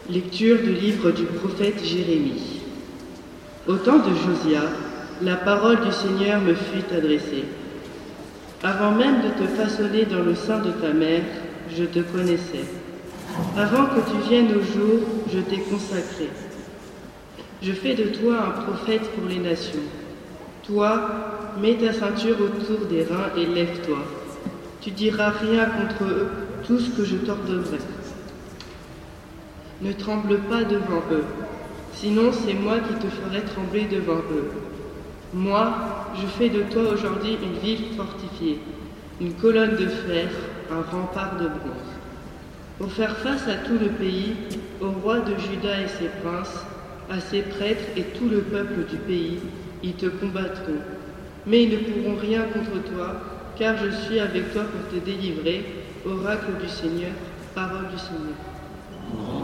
Lecture du livre du prophète Jérémie. Au temps de Josia, la parole du Seigneur me fut adressée. Avant même de te façonner dans le sein de ta mère, je te connaissais. Avant que tu viennes au jour, je t'ai consacré. Je fais de toi un prophète pour les nations. Toi, mets ta ceinture autour des reins et lève-toi. Tu diras rien contre eux, tout ce que je t'ordonnerai. Ne tremble pas devant eux, sinon c'est moi qui te ferai trembler devant eux. Moi, je fais de toi aujourd'hui une ville fortifiée, une colonne de fer, un rempart de bronze. Pour faire face à tout le pays, au roi de Juda et ses princes, à ses prêtres et tout le peuple du pays, ils te combattront. Mais ils ne pourront rien contre toi, car je suis avec toi pour te délivrer, oracle du Seigneur, parole du Seigneur.